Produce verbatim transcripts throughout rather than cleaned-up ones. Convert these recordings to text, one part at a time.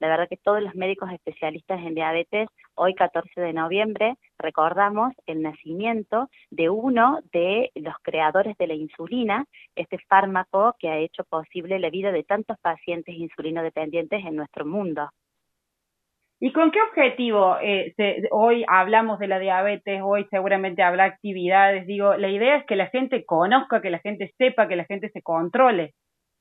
La verdad que todos los médicos especialistas en diabetes, hoy catorce de noviembre, recordamos el nacimiento de uno de los creadores de la insulina, este fármaco que ha hecho posible la vida de tantos pacientes insulinodependientes en nuestro mundo. ¿Y con qué objetivo eh, se, hoy hablamos de la diabetes, hoy seguramente habrá actividades? Digo, la idea es que la gente conozca, que la gente sepa, que la gente se controle.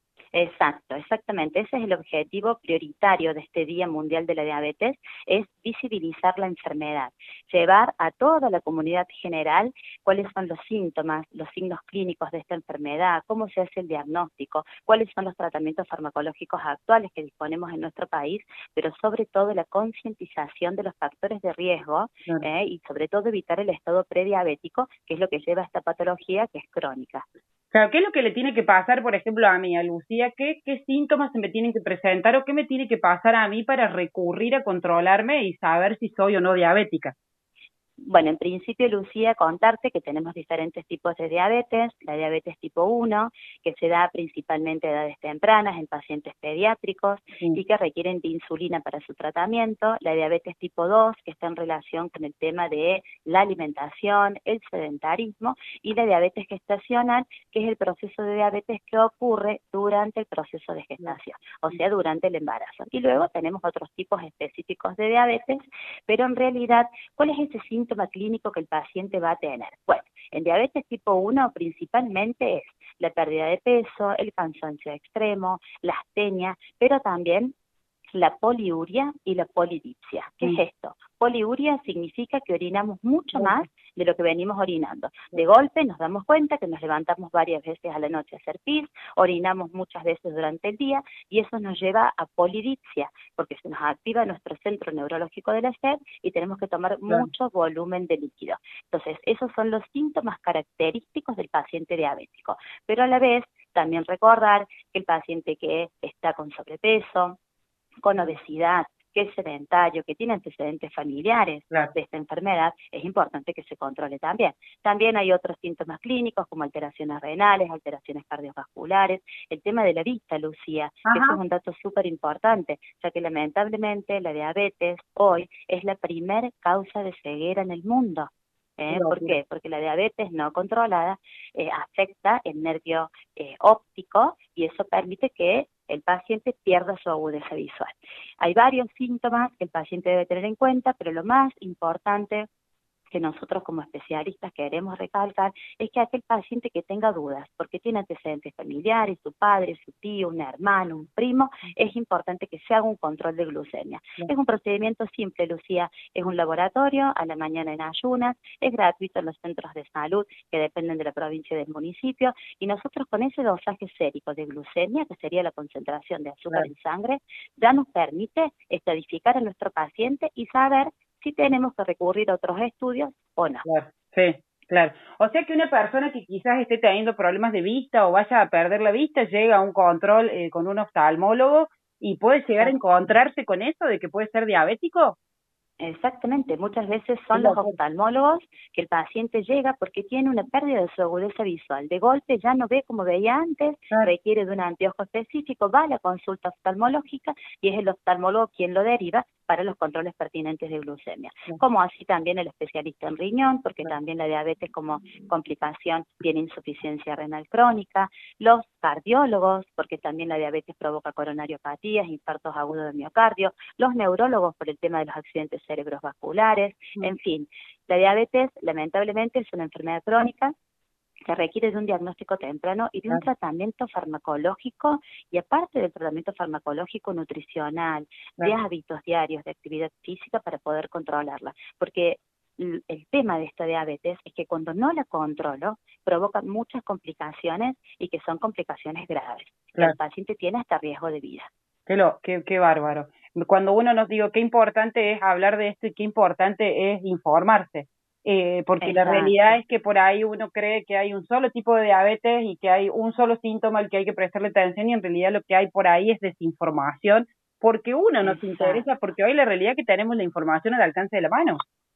Exacto, exactamente. Ese es el objetivo prioritario de este Día Mundial de la Diabetes, es visibilizar la enfermedad, llevar a toda la comunidad general cuáles son los síntomas, los signos clínicos de esta enfermedad, cómo se hace el diagnóstico, cuáles son los tratamientos farmacológicos actuales que disponemos en nuestro país, pero sobre todo la concientización de los factores de riesgo Claro. eh, y sobre todo evitar el estado prediabético, que es lo que lleva a esta patología que es crónica. Claro, ¿qué es lo que le tiene que pasar, por ejemplo, a mí, a Lucía? ¿Qué, qué síntomas se me tienen que presentar o qué me tiene que pasar a mí para recurrir a controlarme y saber si soy o no diabética? Bueno, en principio, Lucía, contarte que tenemos diferentes tipos de diabetes, la diabetes tipo uno, que se da principalmente a edades tempranas en pacientes pediátricos Sí. y que requieren de insulina para su tratamiento, la diabetes tipo dos, que está en relación con el tema de la alimentación, el sedentarismo, y la diabetes gestacional, que es el proceso de diabetes que ocurre durante el proceso de gestación, o sea, durante el embarazo. Y luego tenemos otros tipos específicos de diabetes, pero en realidad, ¿cuál es ese síntoma clínico que el paciente va a tener? Bueno, en diabetes tipo uno principalmente es la pérdida de peso, el cansancio extremo, la astenia, pero también la poliuria y la polidipsia. ¿Qué Mm. es esto? Poliuria significa que orinamos mucho más de lo que venimos orinando. De golpe nos damos cuenta que nos levantamos varias veces a la noche a hacer pis, orinamos muchas veces durante el día y eso nos lleva a polidipsia, porque se nos activa nuestro centro neurológico de la sed y tenemos que tomar Claro. mucho volumen de líquido. Entonces, esos son los síntomas característicos del paciente diabético. Pero a la vez, también recordar que el paciente que está con sobrepeso, con obesidad, que es sedentario, que tiene antecedentes familiares Claro. de esta enfermedad, es importante que se controle también. También hay otros síntomas clínicos como alteraciones renales, alteraciones cardiovasculares, el tema de la vista, Lucía, que eso es Ajá. un dato súper importante, ya que lamentablemente la diabetes hoy es la primer causa de ceguera en el mundo. Qué ¿Eh? ¿Por locura. qué? Porque la diabetes no controlada eh, afecta el nervio eh, óptico y eso permite que el paciente pierda su agudeza visual. Hay varios síntomas que el paciente debe tener en cuenta, pero lo más importante que nosotros como especialistas queremos recalcar es que aquel paciente que tenga dudas, porque tiene antecedentes familiares, su padre, su tío, un hermano, un primo, es importante que se haga un control de glucemia. Claro. Es un procedimiento simple, Lucía, es un laboratorio a la mañana en ayunas, es gratuito en los centros de salud que dependen de la provincia y del municipio, y nosotros con ese dosaje sérico de glucemia, que sería la concentración de azúcar Claro. en sangre, ya nos permite estadificar a nuestro paciente y saber si tenemos que recurrir a otros estudios o no. Claro, sí, claro. O sea que una persona que quizás esté teniendo problemas de vista o vaya a perder la vista, llega a un control eh, con un oftalmólogo y puede llegar a encontrarse con eso de que puede ser diabético. Exactamente, muchas veces Qué son los locura. oftalmólogos que el paciente llega porque tiene una pérdida de su agudeza visual. De golpe ya no ve como veía antes, Claro. requiere de un anteojo específico, va a la consulta oftalmológica y es el oftalmólogo quien lo deriva para los controles pertinentes de glucemia. Claro. Como así también el especialista en riñón, porque Claro. también la diabetes como complicación tiene insuficiencia renal crónica, los cardiólogos, porque también la diabetes provoca coronariopatías, infartos agudos de miocardio, los neurólogos por el tema de los accidentes cerebrovasculares, Mm. en fin. La diabetes, lamentablemente, es una enfermedad crónica que requiere de un diagnóstico temprano y de un Claro. tratamiento farmacológico, y aparte del tratamiento farmacológico, nutricional, de Claro. hábitos diarios, de actividad física para poder controlarla. Porque el el tema de esta diabetes es que cuando no la controlo, provoca muchas complicaciones y que son complicaciones graves. Que el Claro. paciente tiene hasta riesgo de vida. Qué, lo, qué, qué bárbaro. Cuando uno nos digo qué importante es hablar de esto y qué importante es informarse, eh, porque la realidad Exacto. es que por ahí uno cree que hay un solo tipo de diabetes y que hay un solo síntoma al que hay que prestarle atención y en realidad lo que hay por ahí es desinformación, porque uno nos Exacto. interesa, porque hoy la realidad es que tenemos la información al alcance de la mano.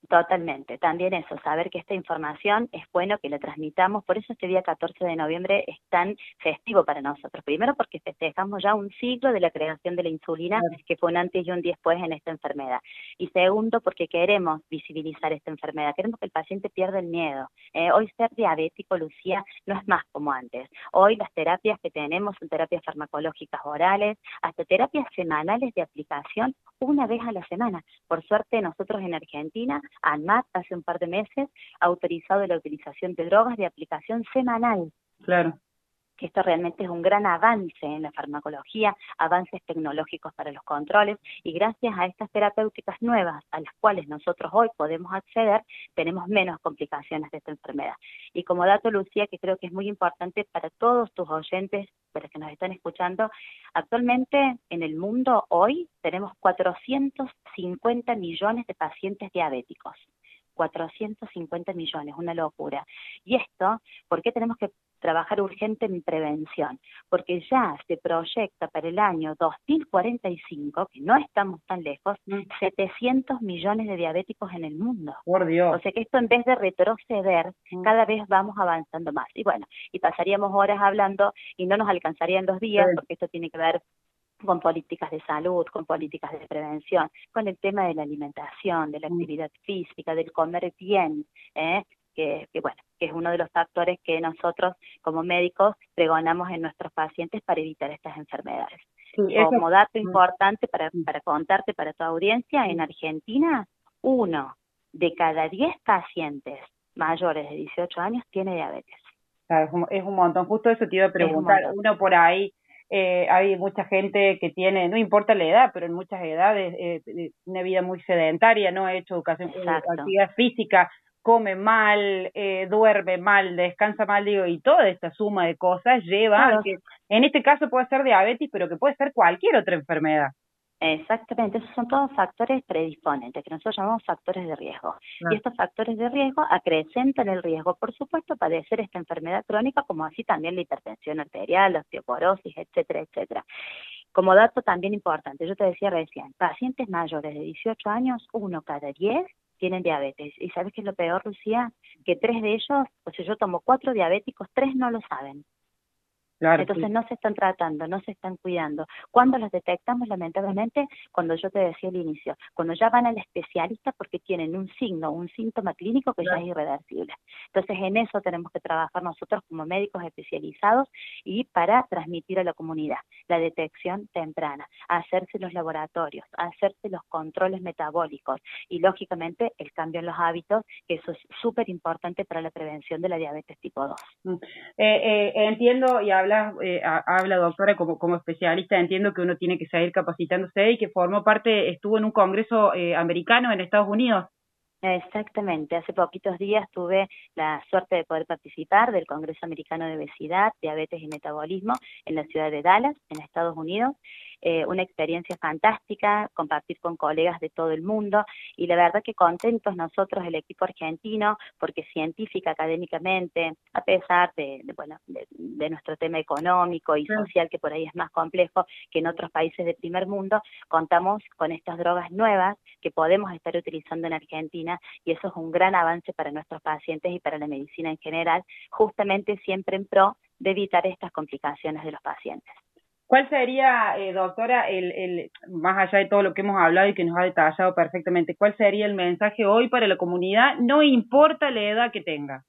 Totalmente, también eso, saber que esta información es bueno que la transmitamos, por eso este día catorce de noviembre es tan festivo para nosotros. Primero porque festejamos ya un siglo de la creación de la insulina, Claro. que fue un antes y un después en esta enfermedad. Y segundo porque queremos visibilizar esta enfermedad, queremos que el paciente pierda el miedo. Eh, hoy ser diabético, Lucía, no es más como antes. Hoy las terapias que tenemos son terapias farmacológicas orales, hasta terapias semanales de aplicación una vez a la semana. Por suerte nosotros en Argentina, ANMAT hace un par de meses ha autorizado la utilización de drogas de aplicación semanal. Claro. Que esto realmente es un gran avance en la farmacología, avances tecnológicos para los controles, y gracias a estas terapéuticas nuevas a las cuales nosotros hoy podemos acceder, tenemos menos complicaciones de esta enfermedad. Y como dato, Lucía, que creo que es muy importante para todos tus oyentes, para los que nos están escuchando, actualmente en el mundo hoy tenemos cuatrocientos cincuenta millones de pacientes diabéticos. cuatrocientos cincuenta millones, una locura. Y esto, ¿por qué tenemos que trabajar urgente en prevención? Porque ya se proyecta para el año dos mil cuarenta y cinco, que no estamos tan lejos, mm. setecientos millones de diabéticos en el mundo. Por Dios. O sea que esto, en vez de retroceder, mm. cada vez vamos avanzando más. Y bueno, y pasaríamos horas hablando y no nos alcanzarían los días, sí. porque esto tiene que ver con políticas de salud, con políticas de prevención, con el tema de la alimentación, de la actividad física, del comer bien, ¿eh? que, que bueno, que es uno de los factores que nosotros como médicos pregonamos en nuestros pacientes para evitar estas enfermedades. Sí, como eso... dato importante para, para contarte para tu audiencia, en Argentina, uno de cada diez pacientes mayores de dieciocho años tiene diabetes. Claro, es un, es un montón, justo eso te iba a preguntar, un uno por ahí. Eh, hay mucha gente que tiene, no importa la edad, pero en muchas edades, eh, una vida muy sedentaria, no ha hecho educación, eh, actividad física, come mal, eh, duerme mal, descansa mal, digo, y toda esta suma de cosas lleva claro. a que, en este caso puede ser diabetes, pero que puede ser cualquier otra enfermedad. Exactamente, esos son todos factores predisponentes, que nosotros llamamos factores de riesgo. Claro. Y estos factores de riesgo acrecentan el riesgo, por supuesto, padecer esta enfermedad crónica, como así también la hipertensión arterial, la osteoporosis, etcétera, etcétera. Como dato también importante, yo te decía recién, pacientes mayores de dieciocho años, uno cada diez tienen diabetes. ¿Y sabes qué es lo peor, Lucía? Que tres de ellos, o sea, yo tomo cuatro diabéticos, tres no lo saben. Claro, Entonces sí. no se están tratando, no se están cuidando. ¿Cuándo los detectamos? Lamentablemente, cuando yo te decía al inicio, cuando ya van al especialista porque tienen un signo, un síntoma clínico que claro. ya es irreversible. Entonces en eso tenemos que trabajar nosotros como médicos especializados y para transmitir a la comunidad la detección temprana, hacerse los laboratorios, hacerse los controles metabólicos y lógicamente el cambio en los hábitos, que eso es súper importante para la prevención de la diabetes tipo dos. Eh, eh, entiendo y hablo Habla, eh, habla doctora como, como especialista, entiendo que uno tiene que seguir capacitándose y que formó parte, estuvo en un congreso eh, americano en Estados Unidos. Exactamente, hace poquitos días tuve la suerte de poder participar del Congreso Americano de Obesidad, Diabetes y Metabolismo en la ciudad de Dallas, en Estados Unidos. Eh, una experiencia fantástica, compartir con colegas de todo el mundo y la verdad que contentos nosotros, el equipo argentino, porque científica, académicamente, a pesar de, de, bueno, de, de nuestro tema económico y social, que por ahí es más complejo que en otros países de primer mundo, contamos con estas drogas nuevas que podemos estar utilizando en Argentina y eso es un gran avance para nuestros pacientes y para la medicina en general, justamente siempre en pro de evitar estas complicaciones de los pacientes. ¿Cuál sería, eh, doctora, el, el, más allá de todo lo que hemos hablado y que nos ha detallado perfectamente, cuál sería el mensaje hoy para la comunidad, no importa la edad que tenga?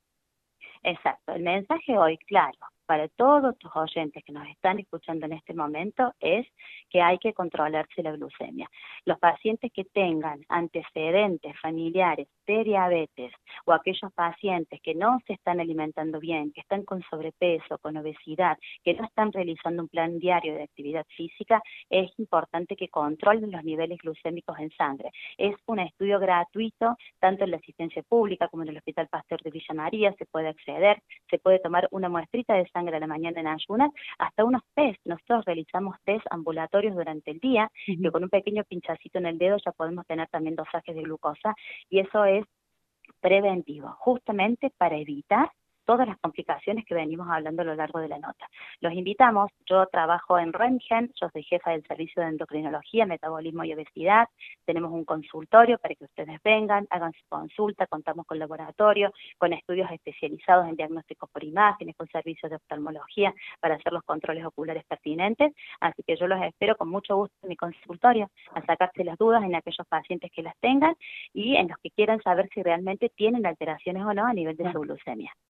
Exacto, el mensaje hoy, claro, para todos tus oyentes que nos están escuchando en este momento es que hay que controlarse la glucemia. Los pacientes que tengan antecedentes familiares de diabetes o aquellos pacientes que no se están alimentando bien, que están con sobrepeso, con obesidad, que no están realizando un plan diario de actividad física, es importante que controlen los niveles glucémicos en sangre. Es un estudio gratuito, tanto en la asistencia pública como en el Hospital Pasteur de Villa María, se puede acceder, se puede tomar una muestrita de sangre a la mañana en ayunas, hasta unos test. Nosotros realizamos test ambulatorios durante el día, uh-huh. que con un pequeño pinchacito en el dedo ya podemos tener también dosajes de glucosa, y eso es preventivo, justamente para evitar todas las complicaciones que venimos hablando a lo largo de la nota. Los invitamos, yo trabajo en Röntgen, yo soy jefa del servicio de endocrinología, metabolismo y obesidad, tenemos un consultorio para que ustedes vengan, hagan su consulta, contamos con laboratorio, con estudios especializados en diagnósticos por imágenes, con servicios de oftalmología para hacer los controles oculares pertinentes, así que yo los espero con mucho gusto en mi consultorio, a sacarse las dudas en aquellos pacientes que las tengan y en los que quieran saber si realmente tienen alteraciones o no a nivel de su glucemia.